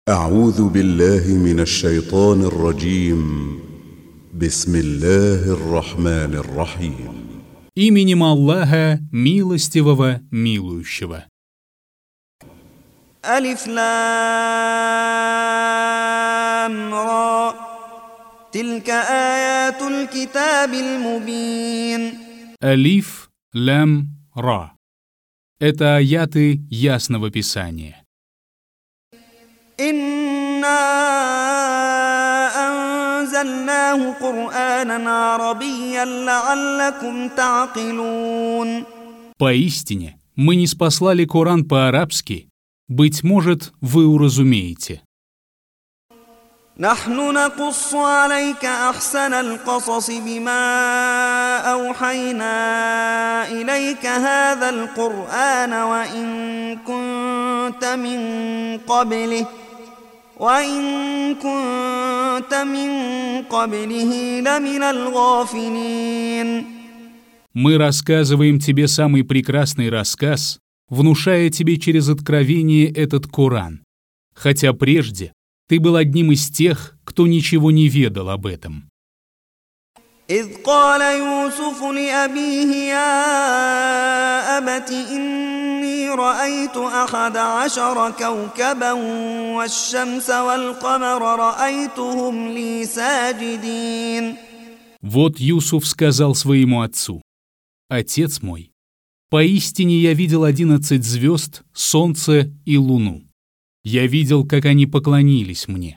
أعوذ بالله من الشيطان الرجيم. بسم الله الرحمن الرحيم. Именем Аллаха, милостивого, милующего. ألف لام را تلك آيات الكتاب المبين. Алиф, лям, ра. Это аяты ясного писания. إنا أنزلناه قرآنا عربيا لعلكم تعقلون. Поистине, мы ниспослали Коран по-арабски, быть может, вы уразумеете. نحن نقص عليك أحسن القصص بما أوحينا إليك هذا القرآن وإن كنت من قبله لمن الغافلين. Мы рассказываем тебе самый прекрасный рассказ, внушая тебе через откровение этот Коран, хотя прежде ты был одним из тех, кто ничего не ведал об этом. إذ قال يوسف لأبيه يا أبت إني رأيت 11 كوكبا والشمس والقمر رأيتهم لي ساجدين. Вот Юсуф сказал своему отцу: «Отец мой, поистине я видел 11 звезд, солнце и луну. Я видел, как они поклонились мне».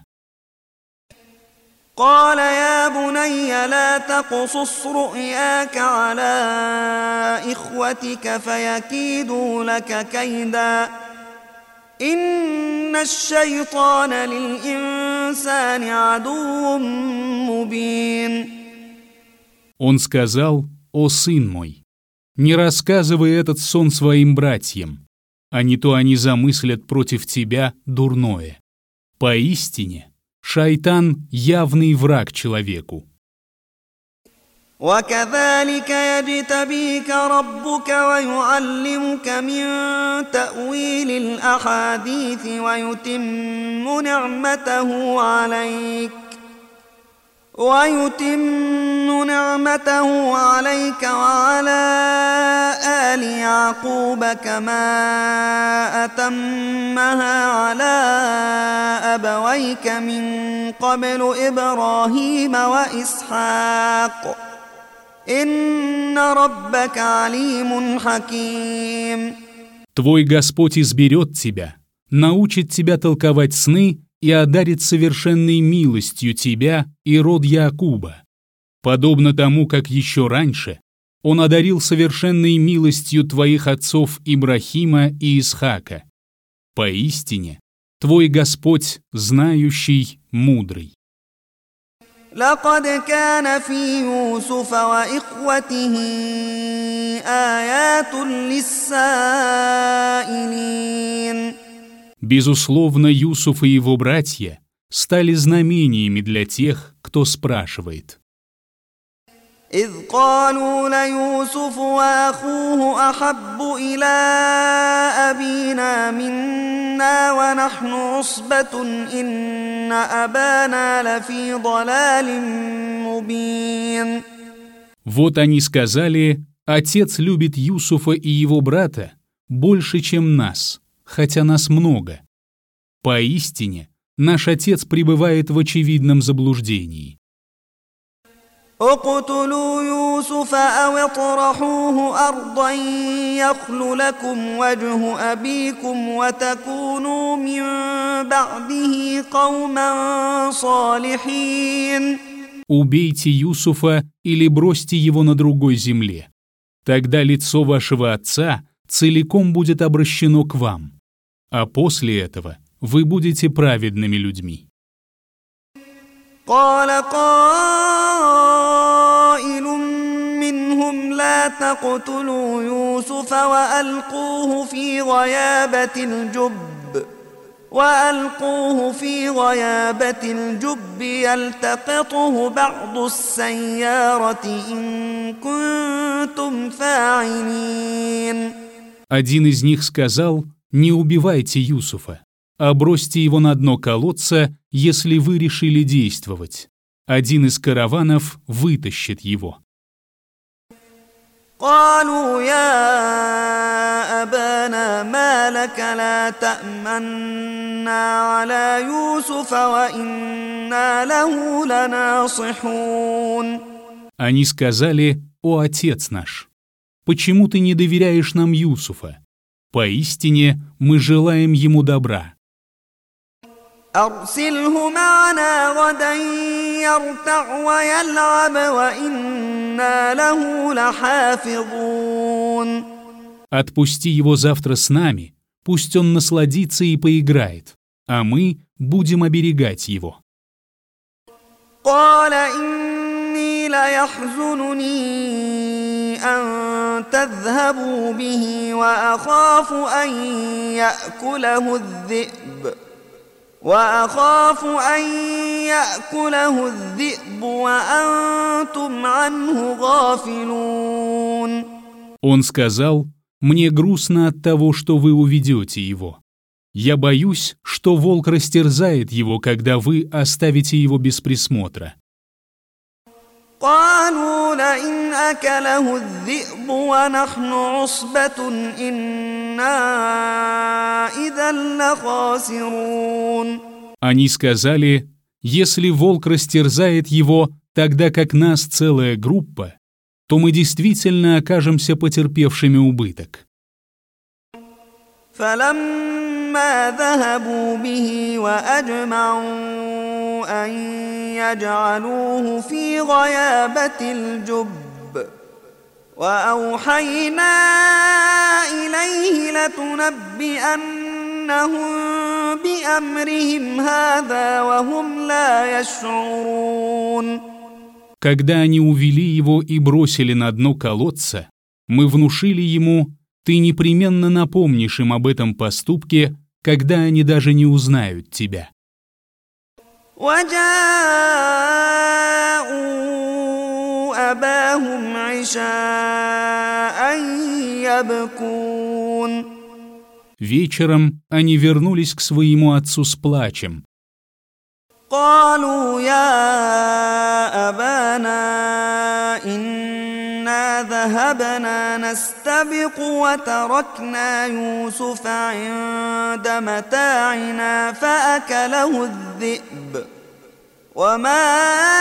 قال يا بني لا تقصص رؤياك على إخوتك فيكيدوا لك كيدا إن الشيطان للإنسان عدو مبين. Он сказал: «О сын мой, не рассказывай этот сон своим братьям, а не то они замыслят против тебя дурное. Поистине, шайтан — явный враг человеку». وكذلك يجتبيك ربك ويعلمك من تأويل الأحاديث ويتم نعمته عليك وعلى آل يعقوب كما أتمها على أبويك من قبل إبراهيم وإسحاق إن ربك عليم حكيم. Твой Господь изберет тебя, научит тебя толковать сны и одарит совершенной милостью тебя и род Яакуба, подобно тому, как еще раньше Он одарил совершенной милостью твоих отцов Ибрахима и Исхака. Поистине, твой Господь знающий, мудрый. لقد كان في يوسف وإخوته آيات للسائلين. Безусловно, Юсуф и его братья стали знамениями для тех, кто спрашивает. إذ قالوا ليوسف وأخوه أحب إلى أبينا منا ونحن عصبة إن أبانا لفي ضلال مبين. Вот они сказали: «Отец любит Юсуфа и его брата больше, чем нас, хотя нас много. Поистине, наш отец пребывает в очевидном заблуждении». اقتلوا يوسف أو اطرحوه أرضا يخل لكم وجه أبيكم وتكونوا من بعده قوما صالحين. Убейте Юсуфа или бросьте его на другой земле. Тогда лицо вашего отца целиком будет обращено к вам, а после этого вы будете праведными людьми. قال قائل منهم لا تقتلوا يوسف وألقوه في غيابة الجب يلتقطه بعض السيارة إن كنتم فاعلين. Один из них сказал: «Не убивайте Юсуфа, а бросьте его на дно колодца, если вы решили действовать. Один из караванов вытащит его». قالوا يا أبانا ما لك لا تأمنا على يوسف وإنا له لناصحون. Они сказали: «О, отец наш, почему ты не доверяешь нам Юсуфа? Поистине мы желаем ему добра». أرسله معنا غدا يرتع ويلعب وإنا له لحافظون. Отпусти его завтра с нами, пусть он насладится и поиграет, а мы будем оберегать его. قال إني ليحزنني أن تذهبوا به وأخاف أن يأكله الذئب وأنتم عنه غافلون. Он сказал: «Мне грустно от того, что вы уведете его. Я боюсь, что волк растерзает его, когда вы оставите его без присмотра». قالوا لئن أكله الذئب ونحن عصبة إنا إذا لخاسرون. Они сказали: «Если волк растерзает его, тогда как нас целая группа, то мы действительно окажемся потерпевшими убыток». فلما ذهبوا به وأجمعوا أن يجعلوه في غيابة الجب وأوحينا إليه لتنبئنهم بأمرهم هذا وهم لا يشعرون. Когда они увели его и бросили на дно колодца, мы внушили ему: «Ты непременно напомнишь им об этом поступке, когда они даже не узнают тебя». وجاءوا أباهم عشاء يبكون. Вечером они вернулись к своему отцу с плачем. قالوا يا أبانا إنا ذهبنا نستبق وتركنا يوسف عند متاعنا فأكله الذئب وما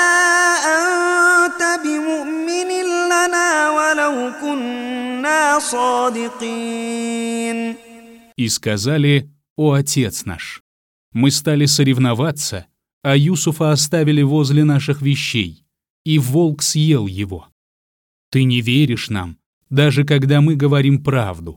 أنت بمؤمن لنا ولو كنا صادقين. И сказали: «О, отец наш, мы стали соревноваться, а Юсуфа оставили возле наших вещей, и волк съел его. Ты не веришь нам, даже когда мы говорим правду».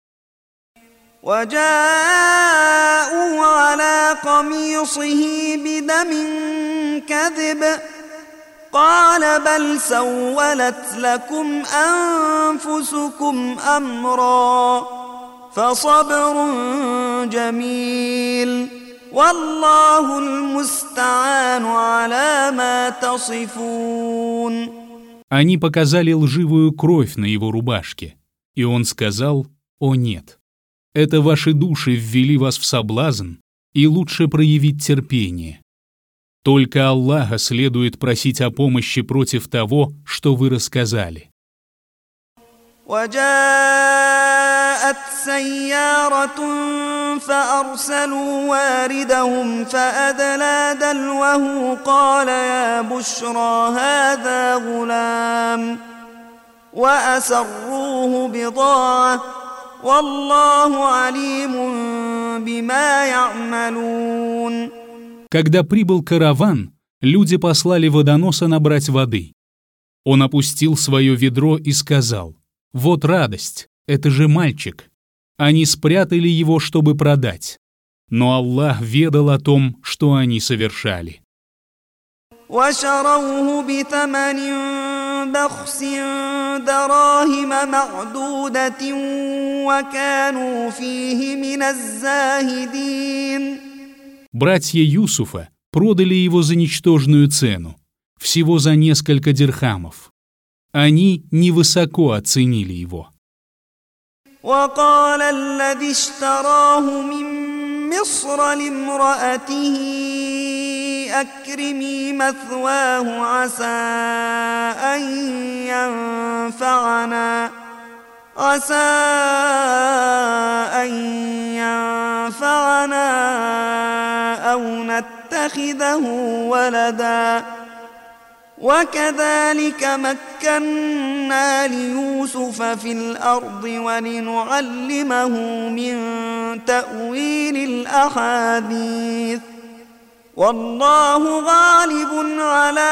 وجاءوا على قميصه بدم كذب قال بل سولت لكم أنفسكم أمرا فصبر جميل والله المستعان على ما تصفون. Они показали лживую кровь на его рубашке, и он сказал: «О нет, это ваши души ввели вас в соблазн, и лучше проявить терпение. Только Аллаха следует просить о помощи против того, что вы рассказали». وجاءت سيارة فأرسلوا واردهم فأدلى دلوه قال يا بشرى هذا غلام وأسروه بضاعة والله عليم بما يعملون. Когда прибыл караван, люди послали водоноса набрать воды. Он опустил свое ведро и сказал: «Вот радость, это же мальчик». Они спрятали его, чтобы продать. Но Аллах ведал о том, что они совершали. وشروه بثمن بخس دراهم معدودة وكانوا فيه من الزاهدين. Братья Юсуфа продали его за ничтожную цену, всего за несколько дирхамов. Они невысоко оценили его. وقال الذي اشتراه من مصر لامرأته أكرمي مثواه عسى أن ينفعنا أو نتخذه ولدا وكذلك مكنا ليوسف في الأرض ولنعلمه من تأويل الأحاديث والله غالب على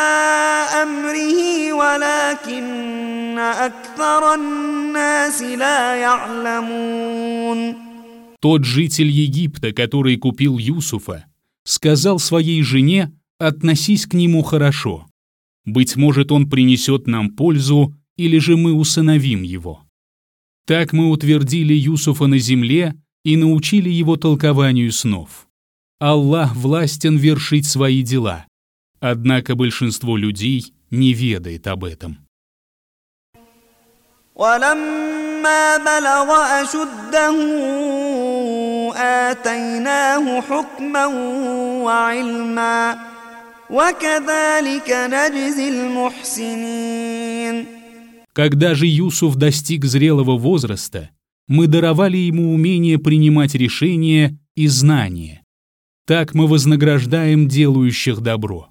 أمره ولكن أكثر الناس لا يعلمون. Тот житель Египта, который купил Юсуфа, сказал своей жене: «Относись к нему хорошо. Быть может, он принесет нам пользу, или же мы усыновим его». Так мы утвердили Юсуфа на земле и научили его толкованию снов. Аллах властен вершить свои дела, однако большинство людей не ведает об этом. ولما بلغ أشده آتيناه حكما وعلما وكذلك نجزي المحسنين. Когда же Юсуф достиг зрелого возраста, мы даровали ему умение принимать решения и знания. Так мы вознаграждаем делающих добро.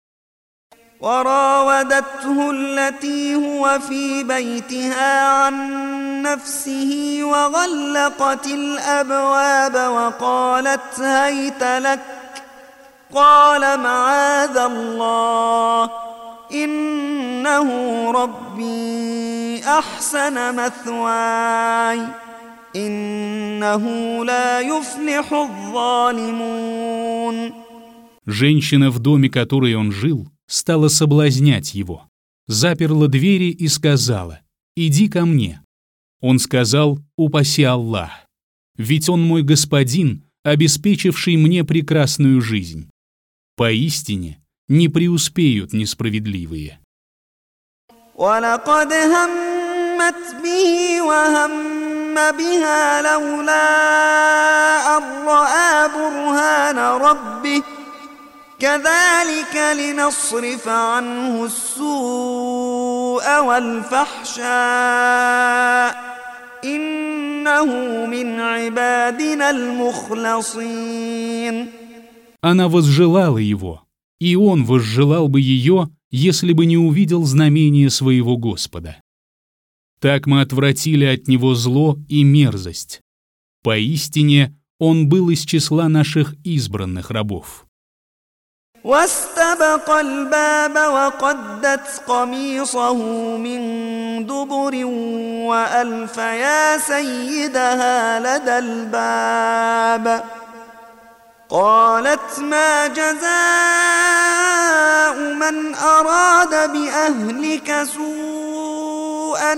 وراودته التي هو في بيتها عن نفسه وغلقت الأبواب وقالت هيت لك قال معاذ الله إنه ربي أحسن مثواي إنه لا يفلح الظالمون. Женщина, в доме которой он жил, стала соблазнять его, заперла двери и сказала: «Иди ко мне». Он сказал: «Упаси Аллах, ведь он мой господин, обеспечивший мне прекрасную жизнь. Поистине не преуспеют несправедливые». وَلَقَدْ هَمَّتْ بِهِ وَهَمَّ بِهَا لَوْلَا أَن رَّأَىٰ بُرْهَانَ رَبِّهِ كذلك لنصرف عنه السوء والفحشاء إنه من عبادنا المخلصين. Она возжелала его, и он возжелал бы ее, если бы не увидел знамения своего Господа. Так мы отвратили от него зло и мерзость. Поистине он был из числа наших избранных рабов. واستبق الباب وقدت قميصه من دبر وألف يا سيدها لدى الباب قالت ما جزاء من أراد بأهلك سوءا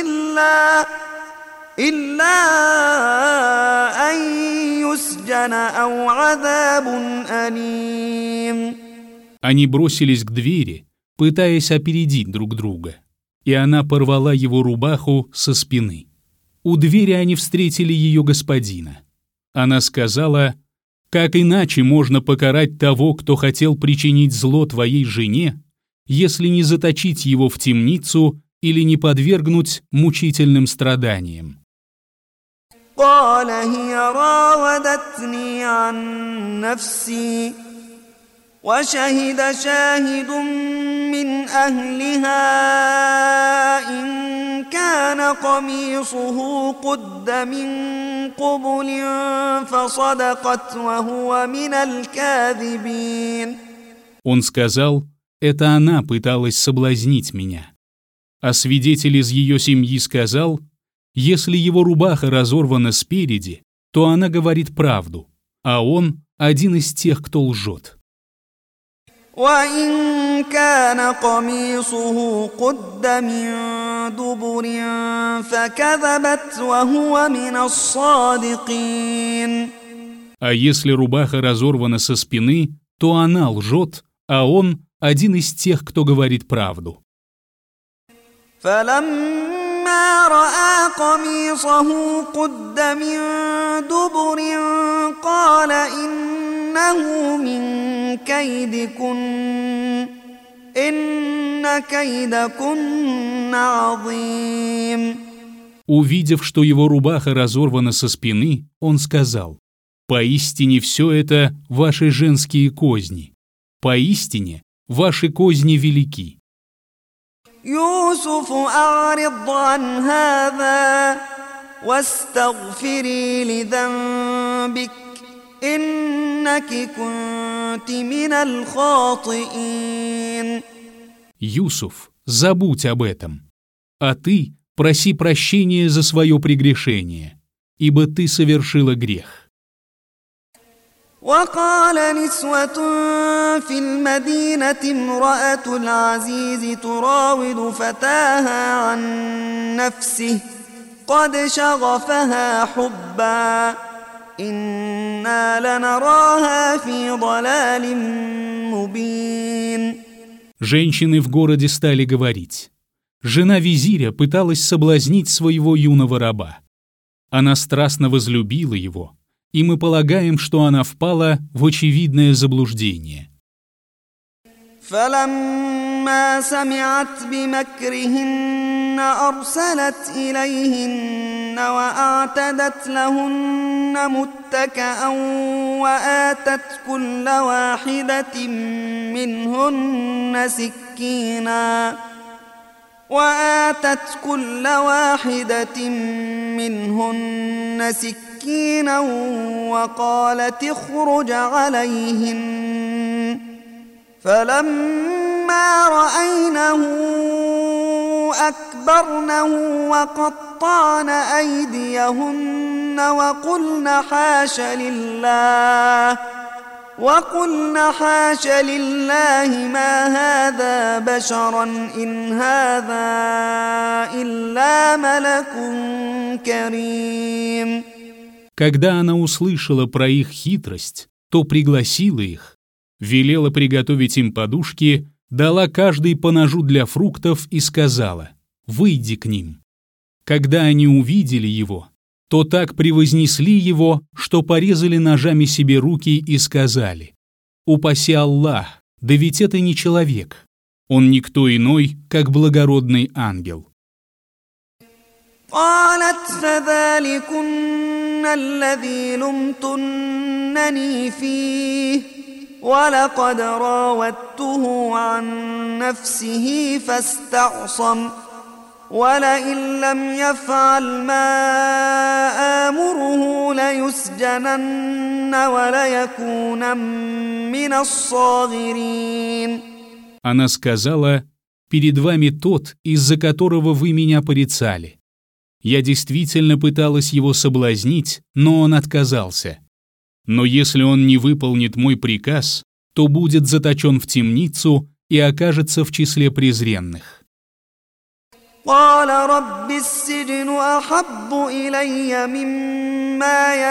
إلا أن يسجن أو عذاب أليم. Они бросились к двери, пытаясь опередить друг друга, и она порвала его рубаху со спины. У двери они встретили ее господина. Она сказала: «Как иначе можно покарать того, кто хотел причинить зло твоей жене, если не заточить его в темницу или не подвергнуть мучительным страданиям?» قال هي راودتني عن نفسي وشهد شاهد من أهلها إن كان قميصه قد من قبل فصدقت وهو من الكاذبين. Он сказал: «Это она пыталась соблазнить меня». А свидетель из ее семьи сказал: «Если его рубаха разорвана спереди, то она говорит правду, а он один из тех, кто лжет». وإن كان قميصه قد من دبر فكذبت وهو من الصادقين. А если рубаха разорвана со спины, то она лжет, а он один из тех, кто говорит правду. فلما فلما رأى قميصه قد من دبر قال إنه من كيدكن إن كيدكن عظيم. Увидев, что его рубаха разорвана со спины, он сказал: «Поистине все это ваши женские козни. Поистине ваши козни велики». يوسف أعرض عن هذا واستغفري لذنبك إنك كنت من الخاطئين. Юсуф, забудь об этом, а ты проси прощения за свое прегрешение, ибо ты совершила грех. وقال نسوة في المدينة امرأة العزيز تراود فتاها عن نفسه قد شغفها حبا إنا لنراها في ضلال مبين. Женщины в городе стали говорить: жена визиря пыталась соблазнить своего юного раба. Она страстно возлюбила его, и мы полагаем, что она впала в очевидное заблуждение. فلما سمعت بمكرهن أرسلت إليهن وأعتدت لهن متكئا وآتت كل واحدة منهن سكينا وقالت اخرج عليهن فلما رأينه أكبرنه وقطعن أيديهن وقلن حاش لله ما هذا بشرا إن هذا إلا ملك كريم. Когда она услышала про их хитрость, то пригласила их, велела приготовить им подушки, дала каждой по ножу для фруктов и сказала: «Выйди к ним». Когда они увидели его, то так превознесли его, что порезали ножами себе руки и сказали: «Упаси Аллах, да ведь это не человек, он никто иной, как благородный ангел». قالت فذلكن الذي لمتنني فيه ولقد راودته عن نفسه فاستعصم ولئن لم يفعل ما آمره ليسجنن وليكونن من الصاغرين. Она сказала: «Перед вами тот, из-за которого вы меня порицали. Я действительно пыталась его соблазнить, но он отказался. Но если он не выполнит мой приказ, то будет заточен в темницу и окажется в числе презренных». قال رب السجن أحب إلي مما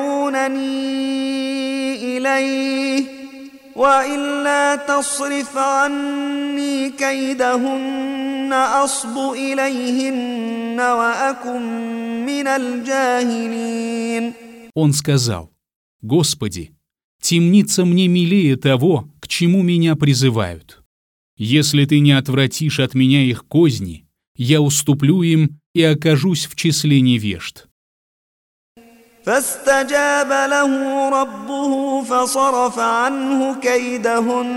يدعونني إليه وإلا تصرف عني كيدهن أصب إليهن وأكن من الجاهلين. Он сказал: «Господи, темница мне милее того, к чему меня призывают. Если ты не отвратишь от меня их козни, я уступлю им и окажусь в числе невежд». فاستجاب له ربه فصرف عنه كيدهن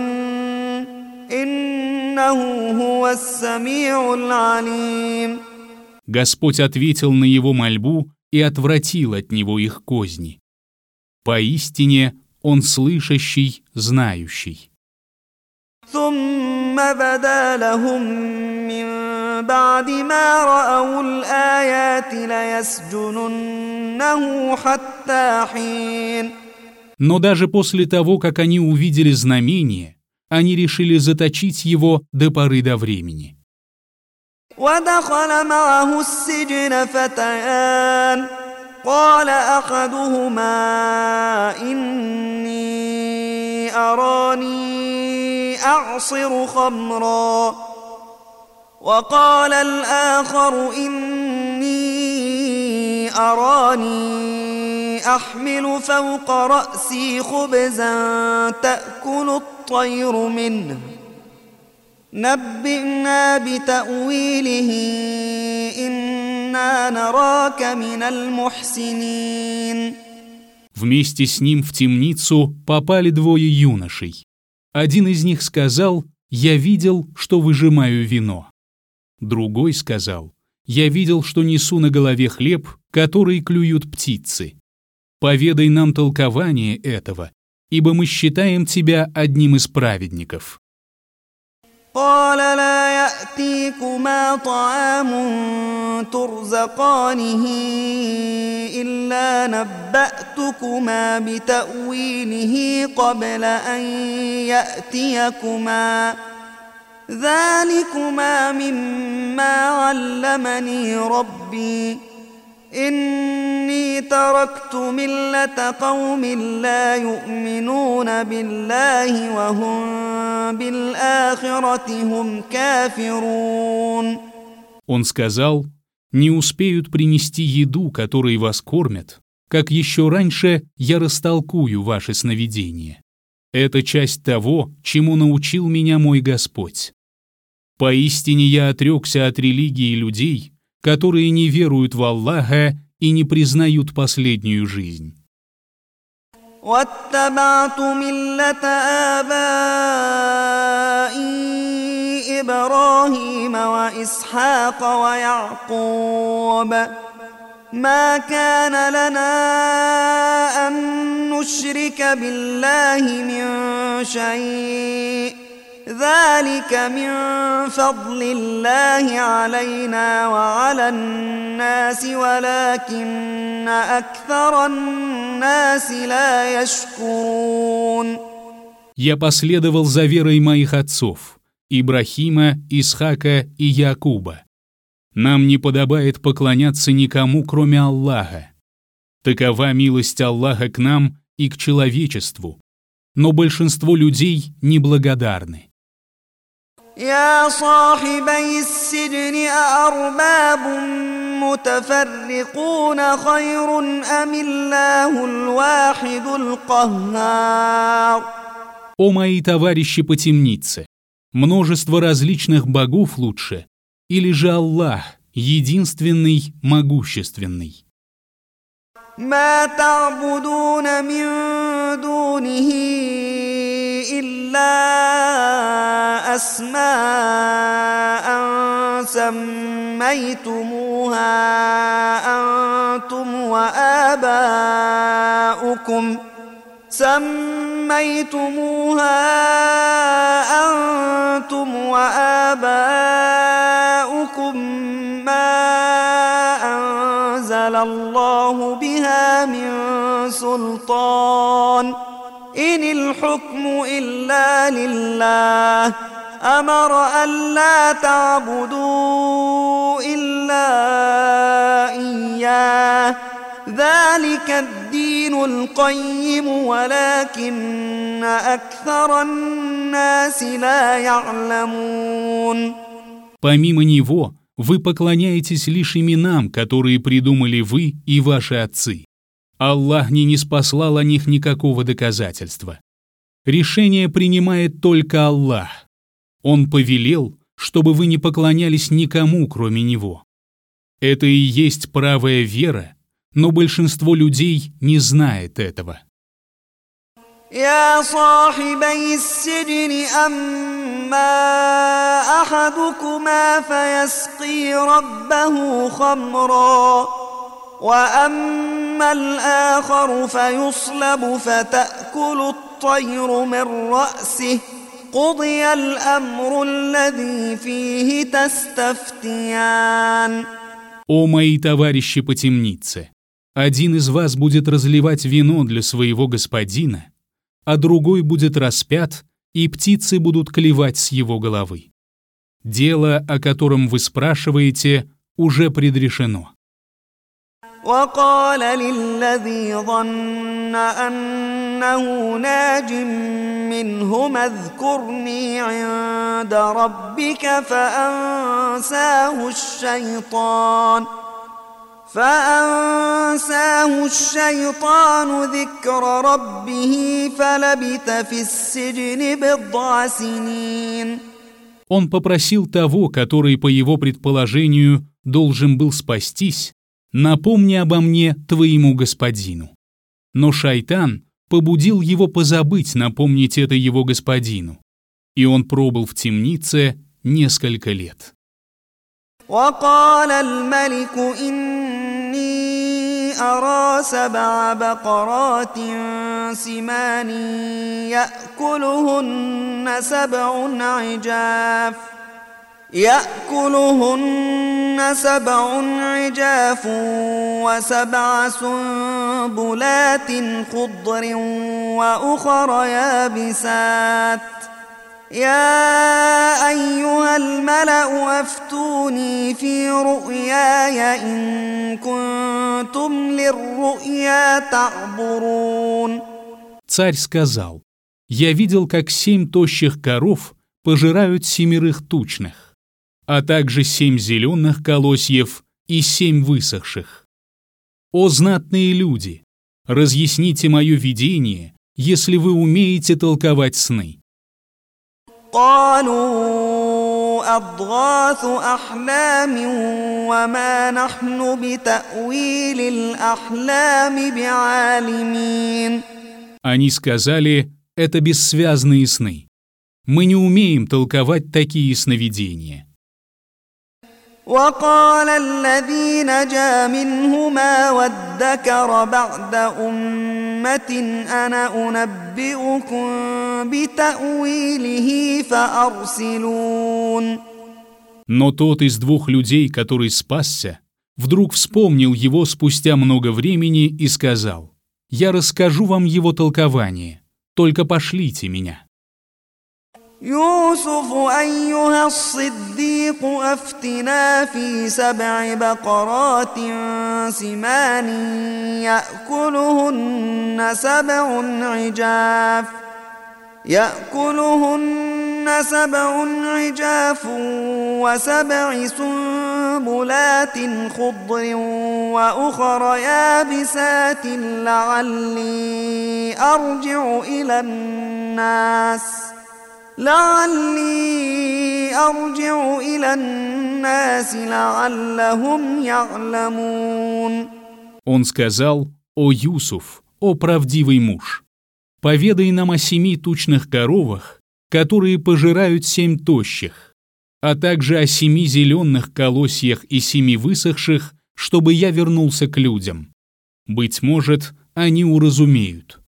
إنه هو السميع العليم. Господь ответил на его мольбу и отвратил от него их козни. Поистине он слышащий, знающий. ثم بدا لهم من بعد ما رأوا الآيات ليسجننه حتى حين. Но даже после того, как они увидели знамение, они решили заточить его до поры до времени. ودخل معه السجن فتيان قال أحدهما إني أراني أعصر خمرا وقال الآخر إني أراني أحمل فوق رأسي خبزا تأكل الطير منه نبئنا بتأويله إنا نراك من المحسنين. Вместе с ним в темницу попали двое юношей. Один из них сказал: «Я видел, что выжимаю вино». Другой сказал: «Я видел, что несу на голове хлеб, который клюют птицы. Поведай нам толкование этого, ибо мы считаем тебя одним из праведников». قال لا يأتيكما طعام ترزقانه إلا نبأتكما بتأويله قبل أن يأتيكما ذلكما مما علمني ربي إني تركت ملة قوم لا يؤمنون بالله وهم بالآخرة هم كافرون. Он сказал: «Не успеют принести еду, которой вас кормят, как еще раньше я растолкую ваши сновидения. Это часть того, чему научил меня мой Господь. Поистине я отрекся от религии людей, которые не веруют в Аллаха и не признают последнюю жизнь». واتبعت ملة آبائي إبراهيم وإسحاق ويعقوب ما كان لنا أن نشرك بالله من شيء ذلك من فضل الله علينا وعلى الناس ولكن أكثر الناس لا يشكرون. Я последовал за верой моих отцов, Ибрахима, Исхака и Якуба. Нам не подобает поклоняться никому, кроме Аллаха. Такова милость Аллаха к нам и к человечеству, но большинство людей неблагодарны. يا صاحبي السجن أأرباب متفرقون خير أم الله الواحد القهار. О мои товарищи по темнице, множество различных богов лучше, или же Аллах, единственный, могущественный? ما تعبدون من دونه إلا أسماء سميتموها أنتم وآباؤكم ما أنزل الله بها من سلطان إن الحكم إلا لله أمر ألا تعبدوا إلا إياه ذلك الدين القيم ولكن أكثر الناس لا يعلمون. Помимо него, вы поклоняетесь лишь именам, которые придумали вы и ваши отцы. Аллах не ниспослал о них никакого доказательства. Решение принимает только Аллах. Он повелел, чтобы вы не поклонялись никому, кроме Него. Это и есть правая вера, но большинство людей не знает этого. يا صاحبي السجن أما أحدكما فيسقي ربه خمرا وأما الآخر فيصلب فتأكل الطير من رأسه قضي الأمر الذي فيه تستفتيان. О мои товарищи по темнице! Один из вас будет разливать вино для своего господина, а другой будет распят, и птицы будут клевать с его головы. Дело, о котором вы спрашиваете, уже предрешено. وقال للذي ظن أنه ناج منهما اذكرني عند ربك فأنساه الشيطان ذكر ربه فلبث في السجن بضع سنين. Он попросил того, который, по его предположению, должен был спастись: «Напомни обо мне твоему господину». Но шайтан побудил его позабыть напомнить это его господину, и он пробыл в темнице несколько лет. وقال الملك إني أرى 7 بقرات سمان يأكلهن 7 عجاف و7 سنبلات خضر وأخر يابسات يا أيها الملأ أفتوني في رؤياي إن كنتم للرؤيا تعبرون. Царь сказал: «Я видел, как 7 тощих коров пожирают 7 тучных, а также 7 зеленых колосьев и 7 высохших. О знатные люди, разъясните мое видение, если вы умеете толковать сны». قالوا أضغاث أحلام وما نحن بتأويل الأحلام بعالمين. Они сказали: «Это бессвязные сны. Мы не умеем толковать такие сновидения». وقال الذي نجا منهما وادكر بعد أمة أنا أنبئكم بتأويله فأرسلون. Но тот из 2 людей, который спасся, вдруг вспомнил его спустя много времени и сказал: «Я расскажу вам его толкование, только пошлите меня». يوسف أيها الصديق أفتنا في 7 بقرات سمان يأكلهن 7 عجاف و7 سنبلات خضر وأخر يابسات لعلي أرجع إلى الناس لعلهم يعلمون. Он сказал: «О Юсуф, о правдивый муж, поведай нам о 7 тучных коровах, которые пожирают 7 тощих, а также о 7 зеленых колосьях и 7 высохших, чтобы я вернулся к людям. Быть может, они уразумеют».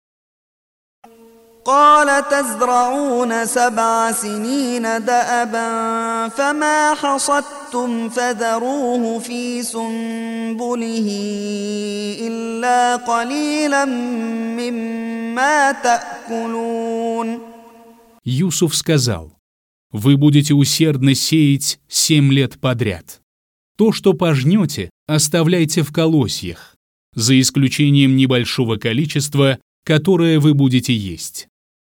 قال تزرعون 7 سنين دأبا فما حصدتم فذروه في سنبله إلا قليلا مما تأكلون. Юсуф сказал: «Вы будете усердно сеять 7 лет подряд. То, что пожнете, оставляйте в колосьях, за исключением небольшого количества, которое вы будете есть».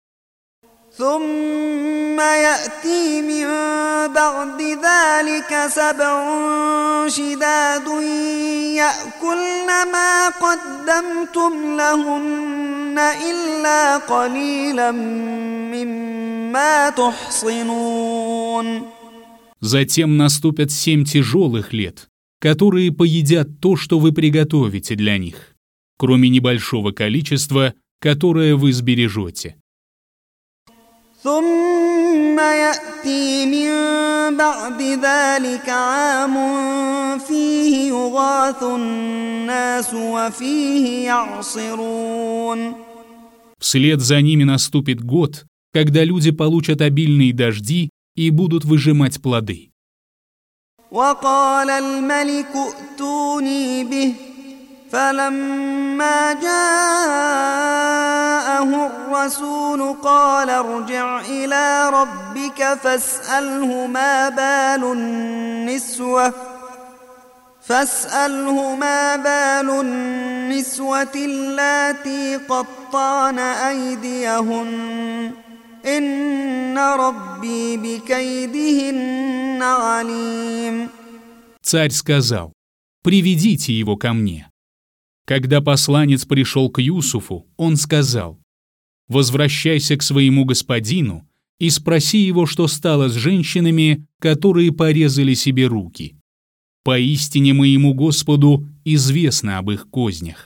ثم يأتي من بعد ذلك 7 شداد يأكلن ما قدمتم لهن إلا قليلا مما تحصنون. Затем наступят 7 тяжелых лет, которые поедят то, что вы приготовите для них, кроме небольшого количества, которое вы сбережете. ثم يأتي من بعد ذلك عام فيه يغاث الناس وفيه يعصرون. Вслед за ними наступит год, когда люди получат обильные дожди и будут выжимать плоды. وقال الملك ائتوني به فلما جاءه الرسول قال ارجع إلى ربك فاسأله ما بال فاسأله ما بال النسوة اللاتي قطعن أيديهن إن ربي بكيدهن عليم. Царь сказал: «Приведите его ко мне». Когда посланец пришел к Юсуфу, он сказал: «Возвращайся к своему господину и спроси его, что стало с женщинами, которые порезали себе руки. Поистине моему Господу известно об их кознях».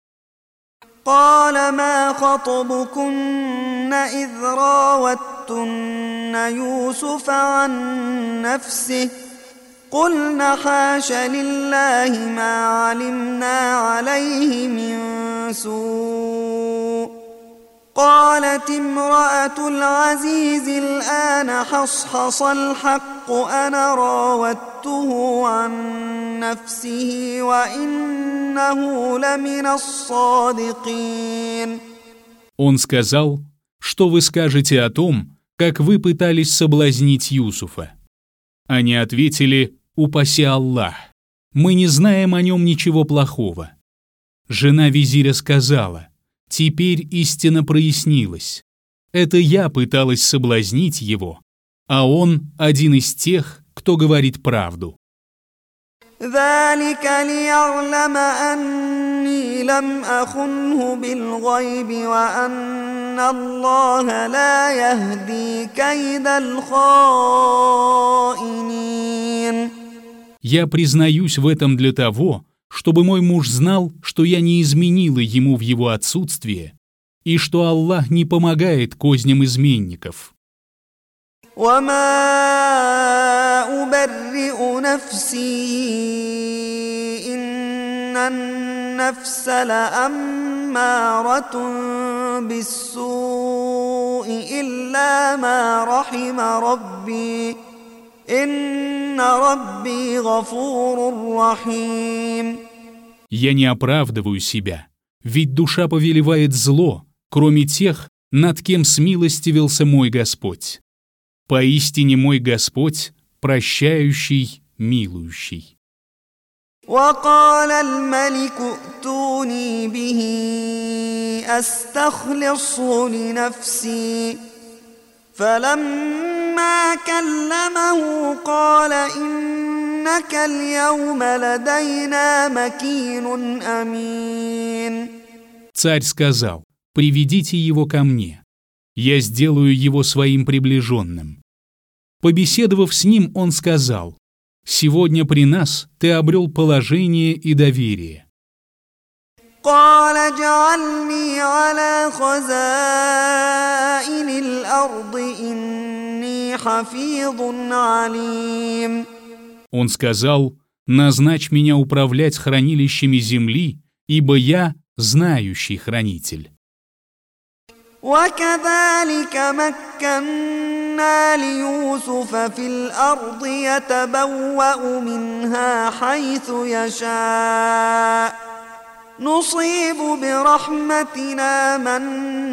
قال ما خطبكن إذ راوتن يوسف عن نفسه قلن حاش لله ما علمنا عليه من سوء قالت امرأة العزيز الآن حصحص الحق أنا راودته عن نفسه وإنه لمن الصادقين. Он сказал: «Что вы скажете о том, как вы пытались соблазнить Юсуфа?» Они ответили: «Упаси Аллах, мы не знаем о нем ничего плохого». Жена визиря сказала: «Теперь истина прояснилась. Это я пыталась соблазнить его, а он один из тех, кто говорит правду». ذلك ليعلم أني لم أخنه بالغيب وأن الله لا يهدي كيد الخائنين. Я признаюсь в этом для того, чтобы мой муж знал, что я не изменила ему в его отсутствие и что Аллах не помогает козням изменников. وما أبرئ نفسي إن النفس لأمارة بالسوء إلا ما رحم ربي إن ربي غفور رحيم. Я не оправдываю себя, ведь душа повелевает зло, кроме тех, над кем смилостивился мой Господь. Поистине мой Господь прощающий, милующий. وقال الملك ائتوني به أستخلصه لنفسي فلما كلمه قال إنك اليوم لدينا مكين أمين. Царь сказал: «Приведите его ко мне. Я сделаю его своим приближенным». Побеседовав с ним, он сказал: «Сегодня при нас ты обрел положение и доверие». قال اجعلني على خزائن الأرض إني حفيظ عليم. Он сказал: «Назначь меня управлять хранилищами земли, ибо я знающий хранитель». وكذلك مكنا ليوسف في الأرض يتبوأ منها حيث يشاء نصيب برحمتنا من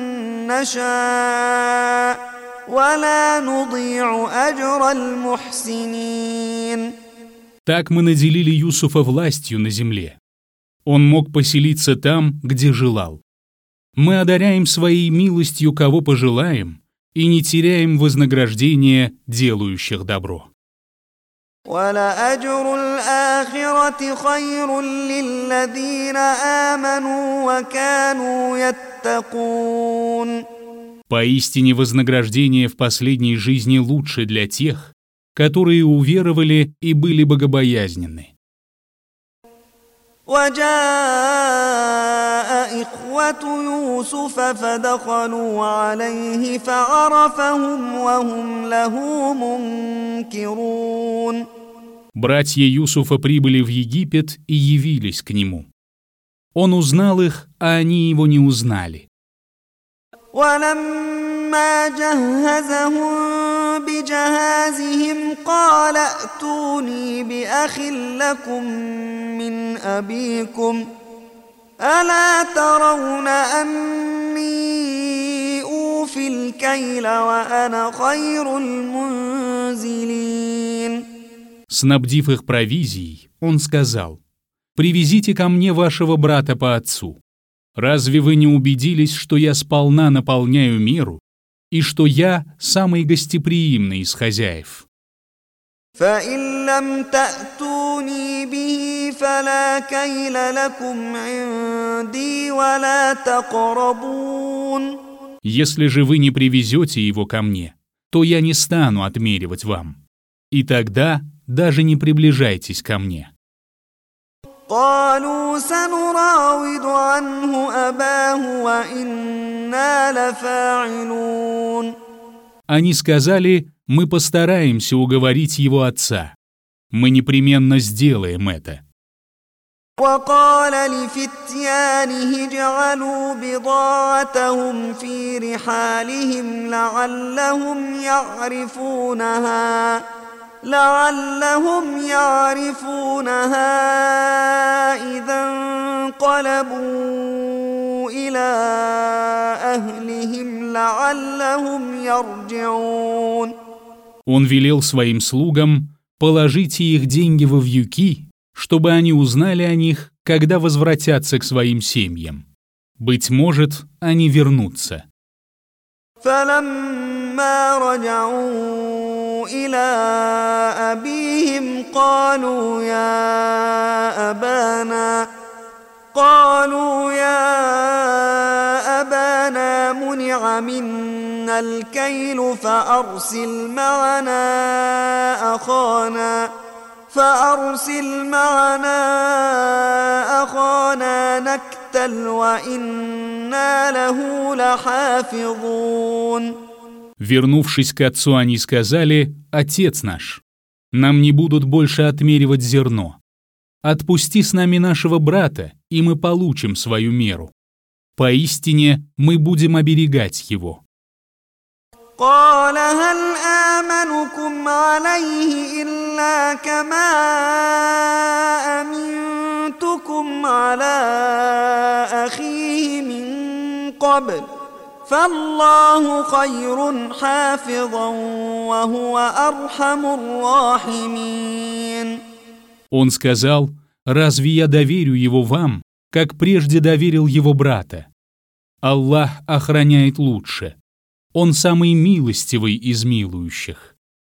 نشاء ولا نضيع أجر المحسنين. Так мы наделили Юсуфа властью на земле. Он мог поселиться там, где желал. Мы одаряем своей милостью, кого пожелаем, и не теряем вознаграждения делающих добро. وَلَأَجْرُ الْآخِرَةِ خَيْرٌ لِّلَّذِينَ آمَنُوا وَكَانُوا يَتَّقُونَ. Поистине вознаграждение в последней жизни лучше для тех, которые уверовали и были богобоязненны. وجاء إخوة يوسف فدخلوا عليه فعرفهم وهم له منكرون. Братья Юсуфа прибыли в Египет и явились к нему. Он узнал их, а они его не узнали. ولما جهزهم بجهازهم قال ائتوني بأخ لكم من أبيكم ألا ترون أني أوفي الكيل وأنا خير المنزلين. Снабдив их провизией, он сказал: привезите ко мне вашего брата по отцу. Разве вы не убедились, что я сполна наполняю меру и что я самый гостеприимный из хозяев? فإن لم تأتوني به فلا كيل لكم عندي ولا تقربون. Если же вы не привезете его ко мне, то я не стану отмеривать вам. И тогда даже не приближайтесь ко мне. قالوا سنراود عنه أباه وإنا لفاعلون. Они сказали: мы постараемся уговорить его отца. Мы непременно сделаем это. وقال لفتيانه اجعلوا بضاعتهم في رحالهم لعلهم يعرفونها إذا انقلبوا إلى أهلهم لعلهم يرجعون. Он велел своим слугам: положите их деньги во вьюки, чтобы они узнали о них, когда возвратятся к своим семьям. Быть может, они вернутся. فلما رجعوا إلى أبيهم قالوا يا أبانا منع منا الكيل فأرسل معنا أخانا نكتل وإنا له لحافظون. Вернувшись к отцу, они сказали: «Отец наш, нам не будут больше отмеривать зерно. Отпусти с нами нашего брата, и мы получим свою меру. Поистине мы будем оберегать его». قال هل آمنكم عليه إلا كما أمنتكم على أخيه من قبل فالله خير حافظا وهو أرحم الراحمين. Он сказал: «Разве я доверю его вам, как прежде доверил его брата? Аллах охраняет лучше. Он самый милостивый из милующих».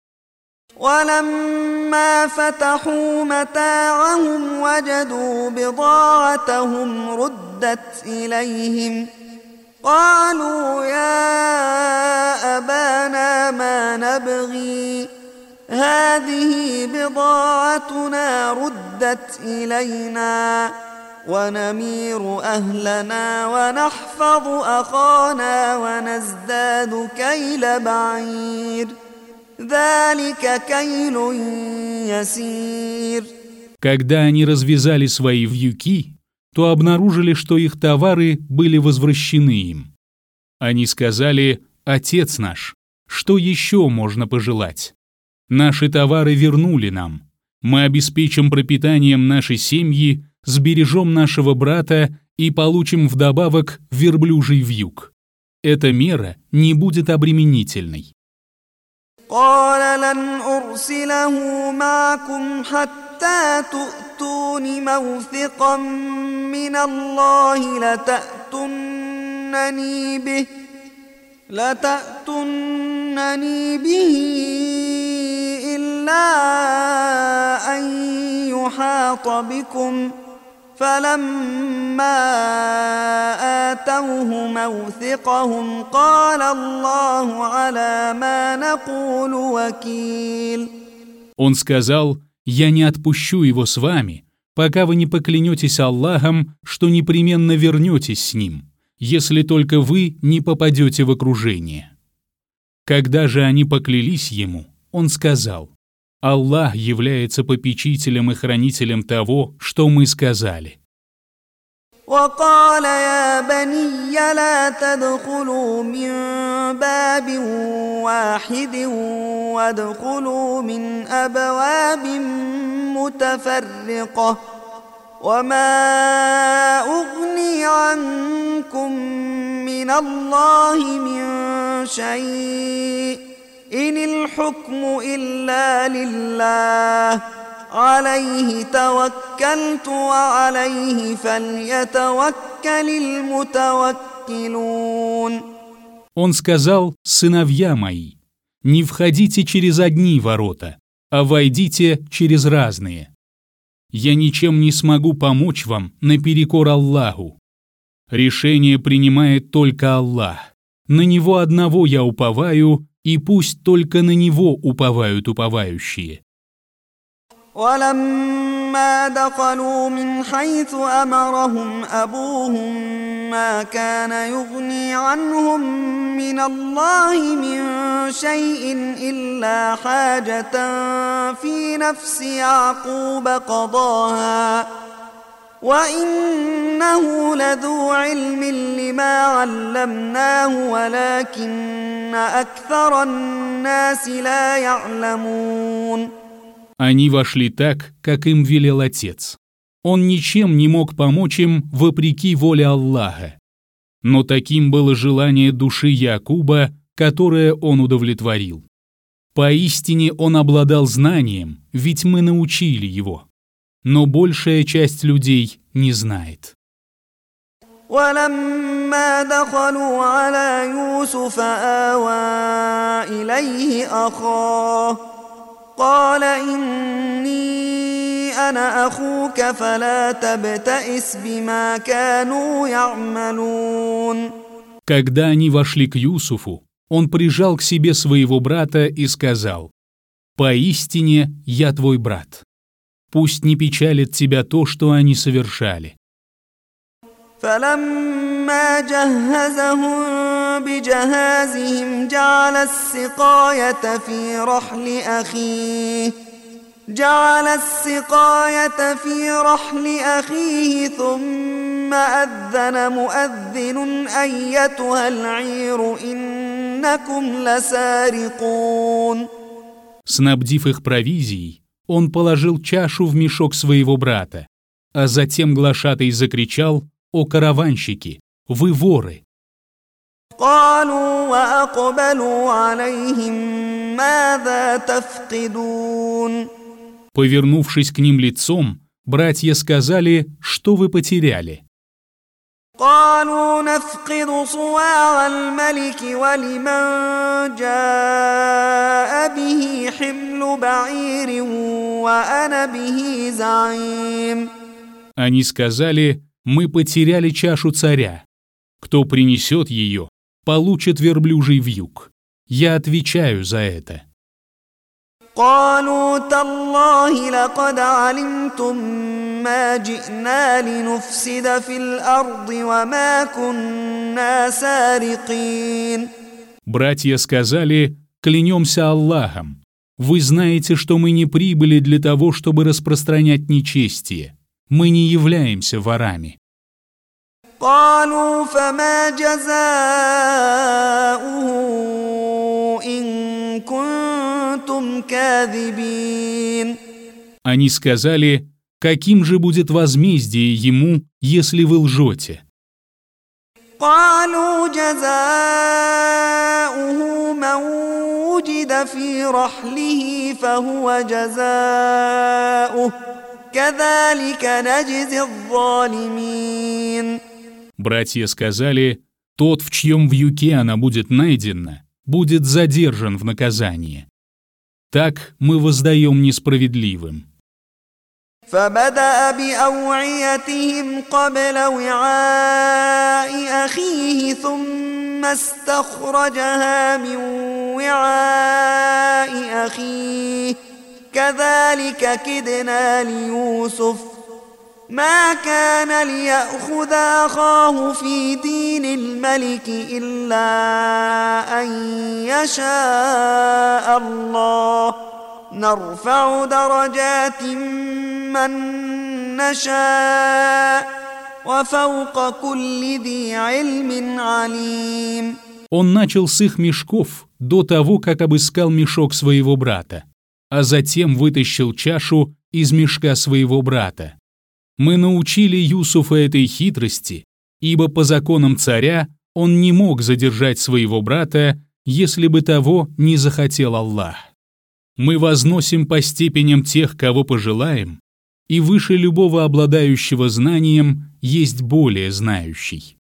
ولما فتحوا متاعهم وجدوا بضاعتهم ردت إليهم قالوا يا أبانا ما نبغي هذه بضاعتنا ردت إلينا ونمير أهلنا ونحفظ أخانا ونزداد كيل بعير ذلك كيل يسير. Когда они развязали свои вьюки, то обнаружили, что их товары были возвращены им. Они сказали: «Отец наш, что еще можно пожелать? Наши товары вернули нам. Мы обеспечим пропитанием нашей семьи, сбережем нашего брата и получим вдобавок верблюжий вьюг. Эта мера не будет обременительной». قال لن أرسله معكم حتى تؤتون موثقا من الله لتأتونني به إلا أن يحاط بكم فلما آتوه موثقهم قال الله على ما نقول وكيل. Он сказал: «Я не отпущу его с вами, пока вы не поклянетесь Аллахом, что непременно вернетесь с ним, если только вы не попадете в окружение». Когда же они поклялись ему, он сказал: «Аллах является попечителем и хранителем того, что мы сказали». وقال يا بني لا تدخلوا من باب واحد وادخلوا من أبواب متفرقة وما أغني عنكم من الله من شيء إن الحكم إلا لله عليه توكلت وعليه فليتوكل المتوكلون. Он сказал: «Сыновья мои, не входите через одни ворота, а войдите через разные. Я ничем не смогу помочь вам наперекор Аллаху. Решение принимает только Аллах. На Него одного я уповаю, и пусть только на Него уповают уповающие». ولما دخلوا من حيث أمرهم أبوهم ما كان يغني عنهم من الله من شيء إلا حاجة في نفس يعقوب قضاها وإنه لذو علم لما علمناه ولكن أكثر الناس لا يعلمون. Они вошли так, как им велел отец. Он ничем не мог помочь им вопреки воле Аллаха. Но таким было желание души Якуба, которое он удовлетворил. Поистине он обладал знанием, ведь мы научили его. Но большая часть людей не знает. ولما دخلوا على يوسف آوى إليه أخاه قال إني أنا أخوك فلا تبتئس بما كانوا يعملون. Когда они вошли к Юсуфу, он прижал к себе своего брата и сказал: «Поистине я твой брат. Пусть не печалит тебя то, что они совершали». فلما جهزهم بجهازهم جعل السقاية في رحل أخيه ثم أذن مؤذن أيتها العير إنكم لسارقون. Снабдив их провизией, он положил чашу в мешок своего брата, а затем глашатай закричал: «О караванщики, вы воры!» قالوا وأقبلوا عليهم ماذا تفقدون. Повернувшись к ним лицом, братья сказали: «Что вы потеряли?» قالوا نفقد صواع الملك ولمن جاء به حمل بعير وأنا به زعيم. Они сказали: «Мы потеряли чашу царя. Кто принесет ее, получит верблюжий вьюг. Я отвечаю за это». قالوا تالله لقد علمتم ما جئنا لنفسد في الأرض وما كنا سارقين. Братья сказали: «Клянемся Аллахом, вы знаете, что мы не прибыли для того, чтобы распространять нечестие. Мы не являемся ворами». قالوا فما جزاؤه إن كنتم كاذبين. Они сказали: «Каким же будет возмездие ему, если вы лжете?» قالوا جزاؤه من وجد في رحله فهو جزاؤه كذلك نجزي الظالمين. Братья сказали: «Тот, в чьем вьюке она будет найдена, будет задержан в наказание. Так мы воздаем несправедливым». فبدأ بأوعيتهم قبل وعاء أخيه ثم استخرجها من وعاء أخيه كذلك كدنا ليوسف ما كان ليأخذ أخاه في دين الملك إلا أن يشاء الله نرفع درجات من نشاء وفوق كل ذي علم عليم. Он начал с их мешков до того, как обыскал мешок своего брата, а затем вытащил чашу из мешка своего брата. Мы научили Юсуфа этой хитрости, ибо по законам царя он не мог задержать своего брата, если бы того не захотел Аллах. Мы возносим по степеням тех, кого пожелаем, и выше любого обладающего знанием есть более знающий.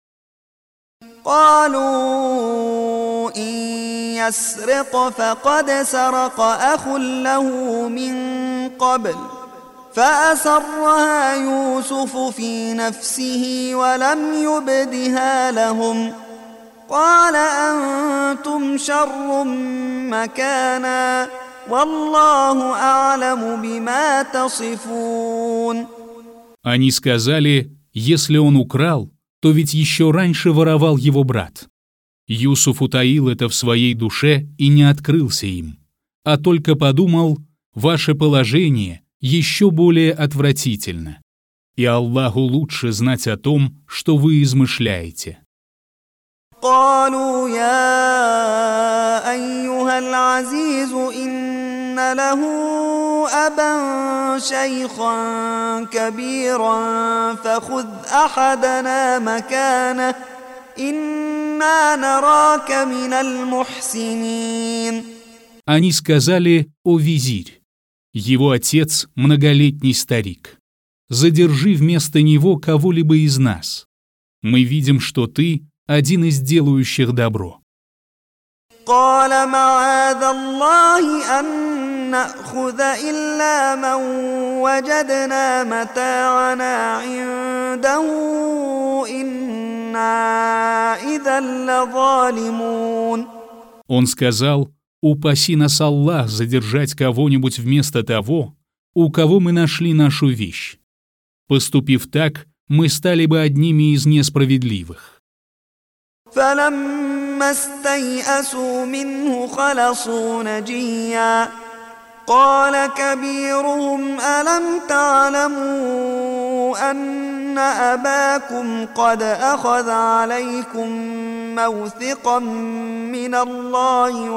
قالوا إن يسرق فقد سرق أخ له من قبل فأسرها يوسف في نفسه ولم يبدها لهم قال أنتم شر مكانا والله أعلم بما تصفون. Они сказали, если он украл, то ведь еще раньше воровал его брат. Юсуф утаил это в своей душе и не открылся им, а только подумал, ваше положение еще более отвратительно, и Аллаху лучше знать о том, что вы измышляете. قالوا يا أيها العزيز إن له أبا شيخا كبيرا فخذ أحدنا مكانه إنا نراك من المحسنين. Они сказали: «О визирь, его отец многолетний старик, задержи вместо него кого-либо из нас. Мы видим, что ты один из делающих добро». قال معاذ الله أن نأخذ إلا من وجدنا متاعنا عنده إنا إذا لظالمون. Он сказал: «Упаси нас Аллах задержать кого-нибудь вместо того, у кого мы нашли нашу вещь. Поступив так, мы стали бы одними из несправедливых». فلما استيئسوا منه خلصوا نجيا قال كبيرهم ألم تعلموا أن أباكم قد أخذ عليكم موثقا من الله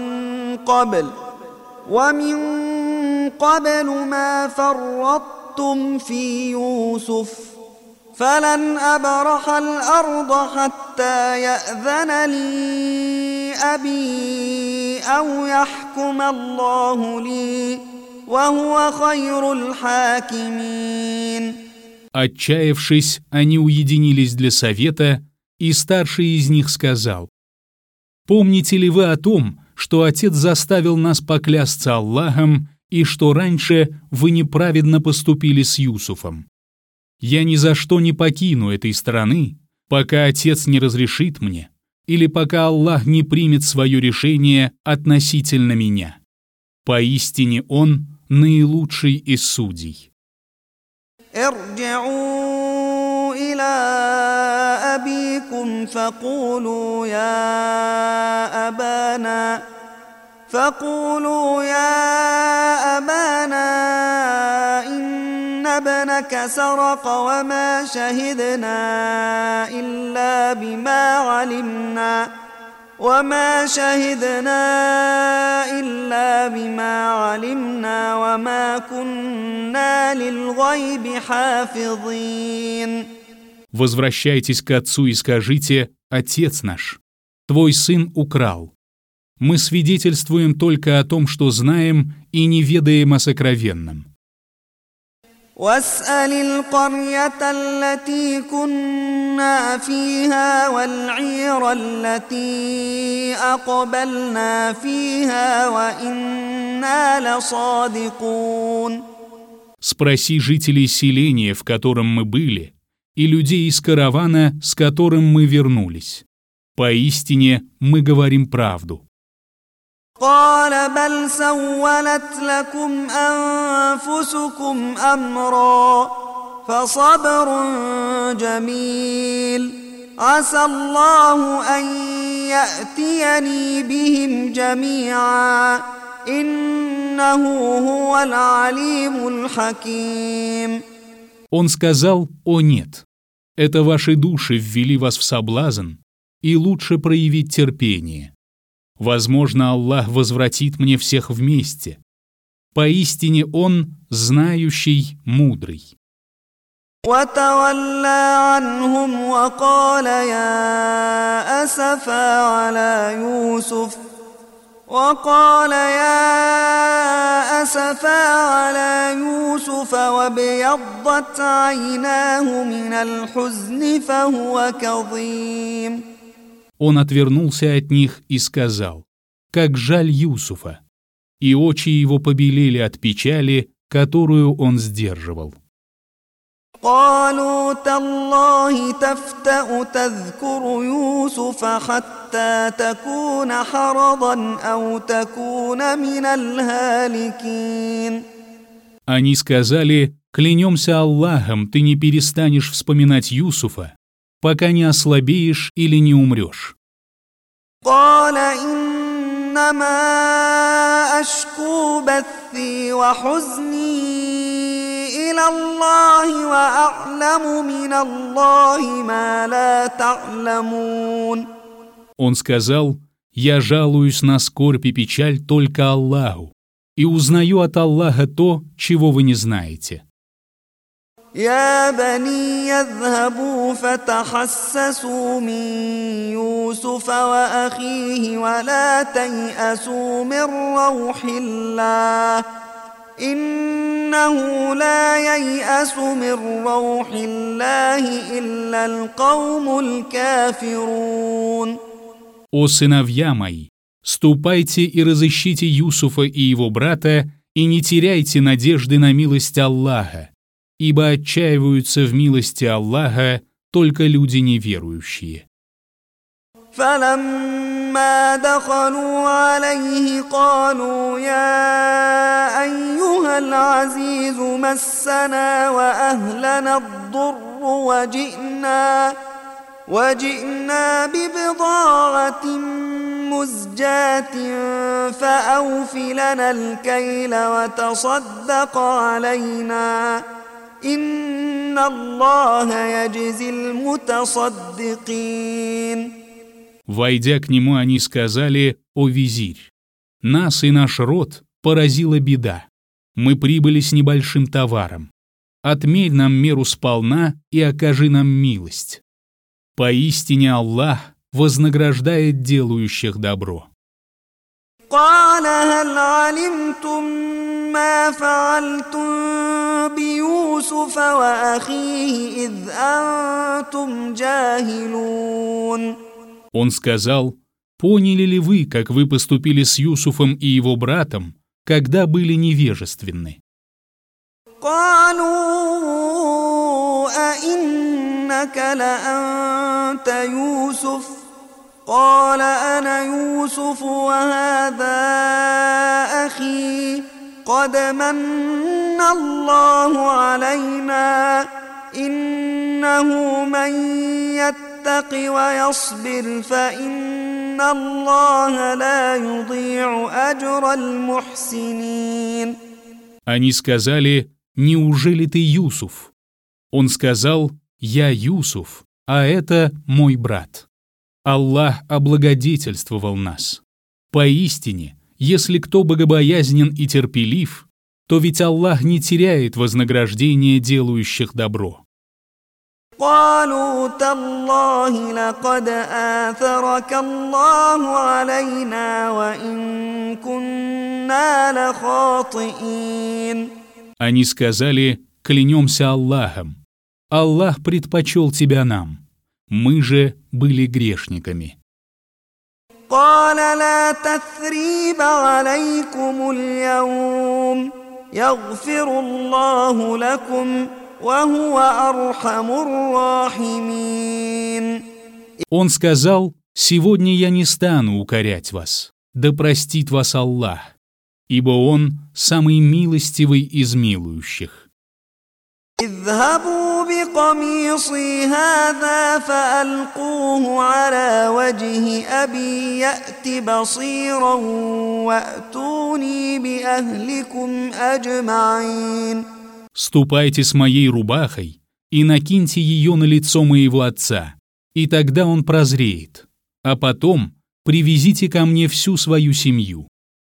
ومن قبل ما فرطتم في يوسف فلن أبرح الأرض حتى يأذن لي أبي أو يحكم الله لي وهو خير الحاكمين. Отчаявшись, они уединились для совета, и старший из них сказал: «Помните ли вы о том, что отец заставил нас поклясться Аллахом и что раньше вы неправедно поступили с Юсуфом? Я ни за что не покину этой страны, пока отец не разрешит мне, или пока Аллах не примет свое решение относительно меня. Поистине Он наилучший из судей». ارجعوا إلى أبيكم فقولوا يا أبانا إن ابنك سرق وما شهدنا إلا بما علمنا وما كنا للغيب حافظين. Возвращайтесь к отцу и скажите: «Отец наш, твой сын украл. Мы свидетельствуем только о том, что знаем, и не ведаем о сокровенном». واسأل القرية التي كنا فيها والعير التي أقبلنا فيها وإنا لصادقون. Спроси жителей селения, в котором мы были, и людей из каравана, с которым мы вернулись. Поистине мы говорим правду. قال بل سولت لكم أنفسكم أمرا فصبر جميل عسى الله أن يأتيني بهم جميعا إنه هو العليم الحكيم. Он сказал: «О нет, это ваши души ввели вас в соблазн, и лучше проявить терпение. Возможно, Аллах возвратит мне всех вместе. Поистине Он знающий, мудрый». وتولى عنهم وقال يا أسفا على يوسف أسفا على يوسف وابيضت عيناه من الحزن فهو كظيم. Он отвернулся от них и сказал: «Как жаль Юсуфа!» И очи его побелели от печали, которую он сдерживал. قالوا تالله تفتأ تذكر يوسف حتى تكون حرضا أو تكون من الهالكين. Они сказали: «Клянемся Аллахом, ты не перестанешь вспоминать Юсуфа, пока не ослабеешь или не умрешь». قال إنما أشكو بثي وحزني إلى الله وأعلم من الله ما لا تعلمون. Он сказал: «Я жалуюсь на скорбь и печаль только Аллаху, и узнаю от Аллаха то, чего вы не знаете». يا بني يذهبوا فتحسسوا من يوسف وأخيه ولا تيأسوا من روح الله إنه لا ييأس من روح الله إلا القوم الكافرون. «О сыновья мои, ступайте и разыщите Юсуфа и его брата, и не теряйте надежды на милость Аллаха, ибо отчаиваются в милости Аллаха только люди неверующие». فلما دخلوا عليه قالوا يا أيها العزيز مسنا وأهلنا الضر وجئنا ببضاعة مزجاة فأوف لنا الكيل وتصدق علينا إن الله يجزي المتصدقين. Войдя к нему, они сказали: «О визирь, нас и наш род поразила беда. Мы прибыли с небольшим товаром. Отмерь нам меру сполна и окажи нам милость. Поистине Аллах вознаграждает делающих добро». قال هل علمتم ما فعلتم بيوسف وأخيه إذ أنتم جاهلون. Он сказал: «Поняли ли вы, как вы поступили с Юсуфом и его братом, когда были невежественны?» قالوا أئنك لأنت يوسف قال أنا يوسف وهذا أخي قد من الله علينا إنه من يتق ويصبر فإن الله لا يضيع أجر المحسنين. Они сказали: «Неужели ты Юсуф?» Он сказал: «Я Юсуф, а это мой брат. Аллах облагодетельствовал нас. Поистине, если кто богобоязнен и терпелив, то ведь Аллах не теряет вознаграждение делающих добро». قالوا تالله لقد آثرك الله علينا وإن كنا لخاطئين. Они сказали: «Клянемся Аллахом, Аллах предпочел тебя нам, мы же были грешниками». قال لا تثريب عليكم اليوم يغفر الله لكم وهو أرحم الراحمين. Он сказал: «Сегодня я не стану укорять вас, да простит вас Аллах, ибо Он самый милостивый из милующих». اذهبوا بقميصي هذا فألقوه على وجه أبي يأت بصيرا وأتوني بأهلكم أجمعين. «Ступайте с моей рубахой и накиньте ее на лицо моего отца, и тогда он прозреет, а потом привезите ко мне всю свою семью».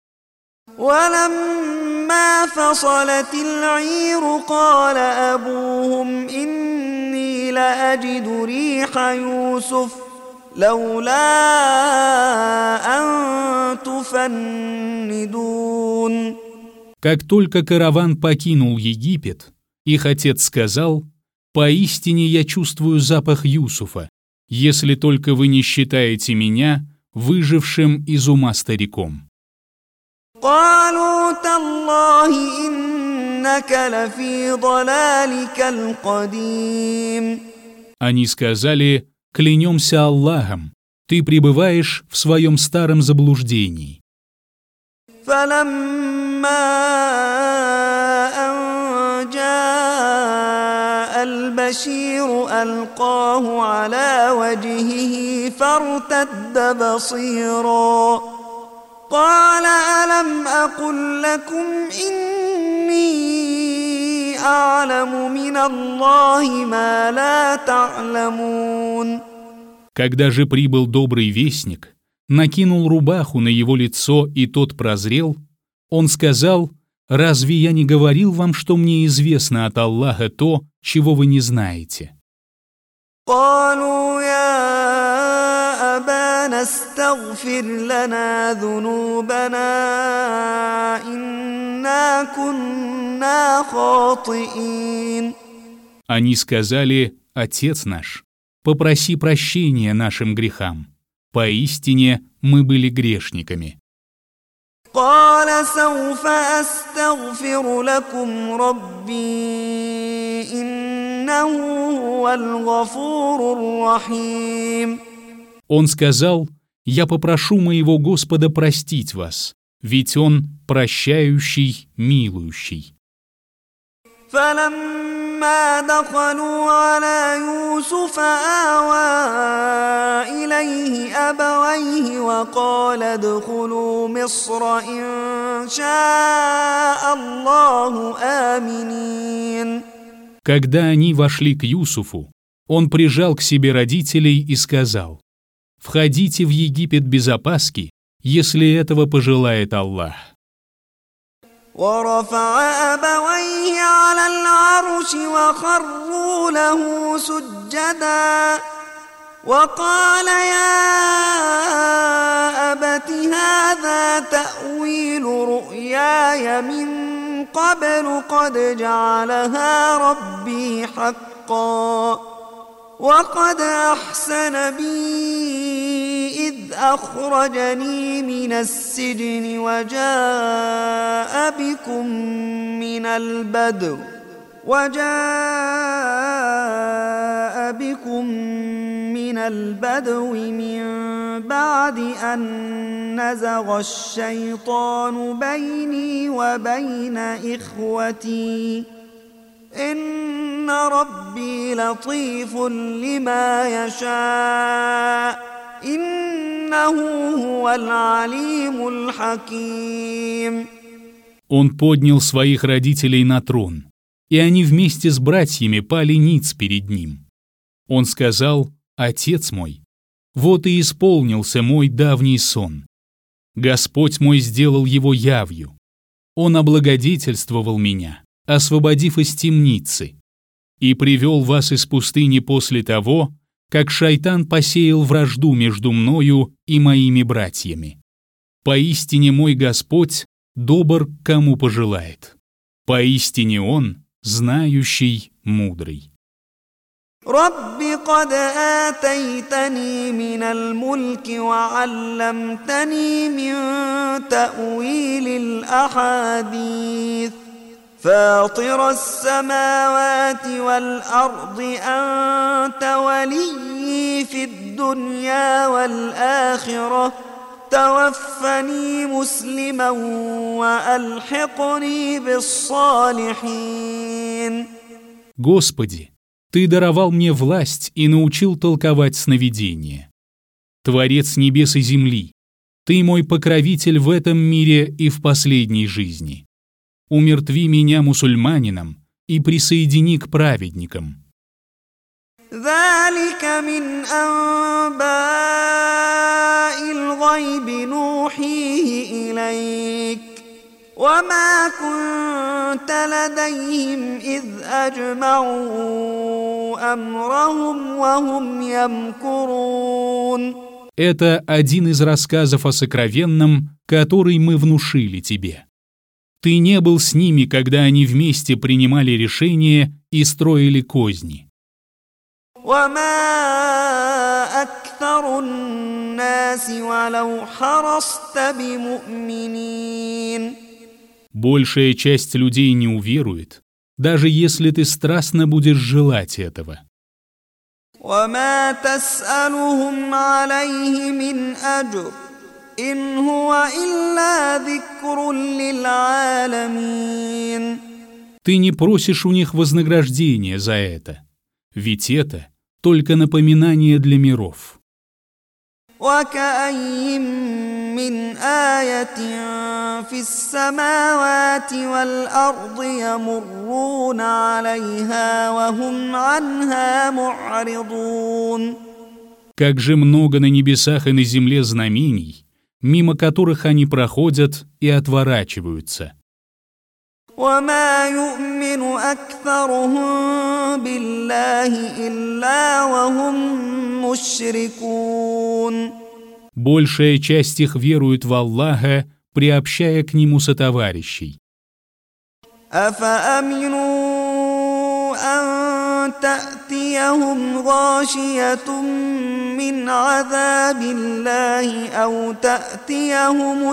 ولما فصلت العير قال أبوهم إني لأجد ريح يوسف لولا أن تفندون. Как только караван покинул Египет, их отец сказал: «Поистине я чувствую запах Юсуфа, если только вы не считаете меня выжившим из ума стариком». قالوا تالله إنك لفي ضلالك القديم. Они сказали: «Клянемся Аллахом, ты пребываешь в своем старом заблуждении». فلما أن جاء البشير ألقاه على وجهه فارتد بصيرا قال ألم أقل لكم إني أعلم من الله ما لا تعلمون. Когда же прибыл добрый вестник, накинул рубаху на его лицо, и тот прозрел, он сказал: «Разве я не говорил вам, что мне известно от Аллаха то, чего вы не знаете?» قالوا يا أبانا استغفر لنا ذنوبنا إنا كنا خاطئين. Они сказали: «Отец наш, попроси прощения нашим грехам. Поистине мы были грешниками». قال سوف أستغفر لكم ربي إنه هو الغفور الرحيم. Он сказал: «Я попрошу моего Господа простить вас, ведь Он прощающий, милующий». فلما دخلوا على يوسف آوى إليه أبويه وقال ادخلوا مصر إن شاء الله آمنين. Когда они вошли к Юсуфу, он прижал к себе родителей и сказал: «Входите в Египет без опаски, если этого пожелает Аллах». ورفع أبويه على العرش وخروا له سجدا وقال يا أبت هذا تأويل رؤياي من قبل قد جعلها ربي حقا وقد أحسن بي إذ أخرجني من السجن وجاء بكم من البدو من بعد أن نزغ الشيطان بيني وبين إخوتي إن ربي لطيف لما يشاء إنه هو العليم الحكيم. Он поднял своих родителей на трон, и они вместе с братьями пали ниц перед ним. Он сказал: «Отец мой, вот и исполнился мой давний сон. Господь мой сделал его явью. Он облагодетельствовал меня, освободив из темницы, и привел вас из пустыни после того, как шайтан посеял вражду между мною и моими братьями. Поистине мой Господь добр, кому пожелает. Поистине Он знающий, мудрый». رب قد آتيتني من الملك وعلمتني من تأويل الأحاديث فاطر السماوات والأرض أنت ولي في الدنيا والآخرة توفني مسلما وألحقني بالصالحين. Господи, Ты даровал мне власть и научил толковать сновидения. Творец небес и земли, Ты мой покровитель в этом мире и в последней жизни. Умертви меня мусульманином и присоедини к праведникам. ذلك من أنباء الغيب نوحيه إليك وما كنت لديهم إذ أجمعوا أمرهم وهم يمكرون. Это один из рассказов о сокровенном, который мы внушили тебе. Ты не был с ними, когда они вместе принимали решения и строили козни. وما أكثر الناس ولو حرصت بمؤمنين. Большая часть людей не уверует, даже если ты страстно будешь желать этого. وما تسألهم عليه من أجر إن هو إلا ذكر للعالمين. Ты не просишь у них вознаграждения за это, ведь это только напоминание для миров. وكأين من آية في السماوات والأرض يمرون عليها وهم عنها معرضون. Как же много на небесах и на земле знамений, мимо которых они проходят и отворачиваются. وما يؤمن أكثرهم بالله إلا وهم مشركون. Большая часть их верует в Аллаха, приобщая к Нему сотоварищей. أفأمنوا أن تأتيهم غاشية من عذاب الله أو تأتيهم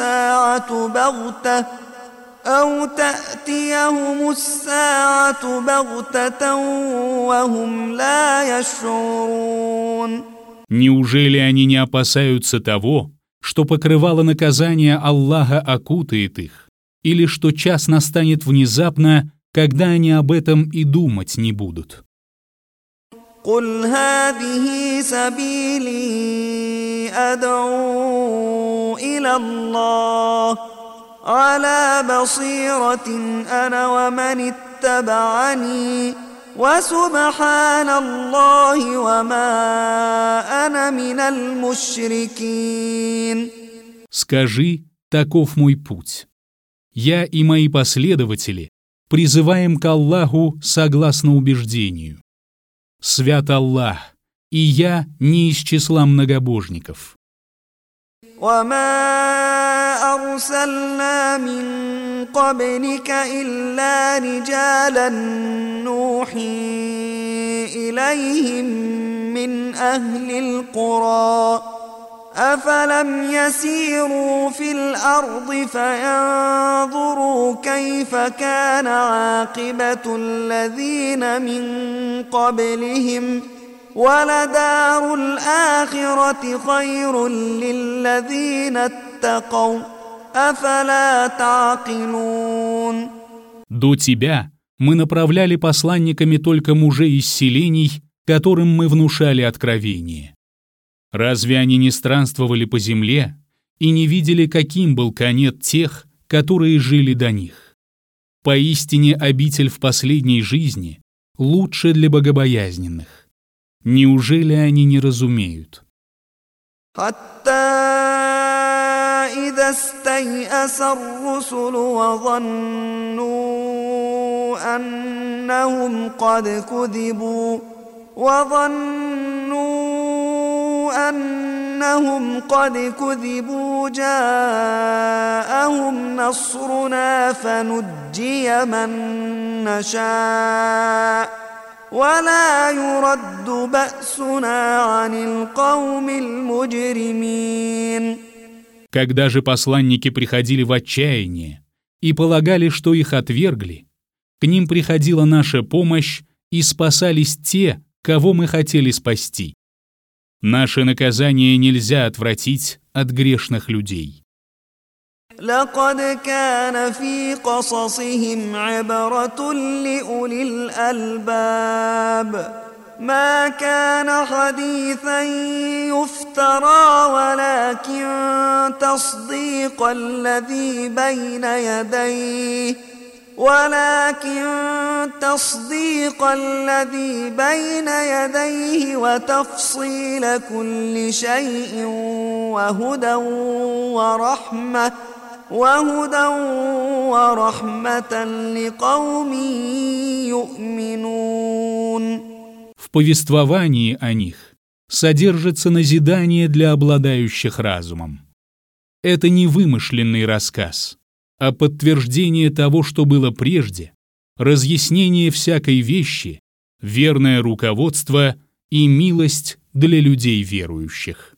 الساعة بغتة وهم لا يشعرون. Неужели они не опасаются того, что покрывало наказания Аллаха окутает их, или что час настанет внезапно, когда они об этом и думать не будут? قل هذه سبيلي أدعو إلى الله على بصيرة أنا ومن اتبعني وسبحان الله وما أنا من المشركين. Скажи, таков мой путь. Я и мои последователи призываем к Аллаху согласно убеждению. Свят Аллах, и я не из числа многобожников. وما أرسلنا من قبلك إلا رجالا نوحي إليهم من أهل القرى أفلم يسيروا في الأرض فينظروا كيف كان عاقبة الذين من قبلهم ولدار الآخرة خير للذين اتقوا أفلا تعقلون. До тебя мы направляли посланниками только мужей из селений, которым мы внушали откровение. Разве они не странствовали по земле и не видели, каким был конец тех, которые жили до них? Поистине обитель в последней жизни лучше для богобоязненных. Неужели они не разумеют? حتى إذا استيأس الرسل وظنوا أنهم قد كذبوا جاءهم نصرنا فنجي من نشاء ولا يرد بأسنا عن القوم المجرمين. Когда же посланники приходили в отчаяние и полагали, что их отвергли, к ним приходила наша помощь и спасались те, кого мы хотели спасти. Наше наказание нельзя отвратить от грешных людей. لقد كان في قصصهم عبرة لأولي الألباب ما كان حديثا يفترى ولكن تصديق الذي بين يديه وتفصيل كل شيء وهدى ورحمة لقوم يؤمنون. В повествовании о них содержится назидание для обладающих разумом. Это не вымышленный рассказ, а подтверждение того, что было прежде, разъяснение всякой вещи, верное руководство и милость для людей верующих.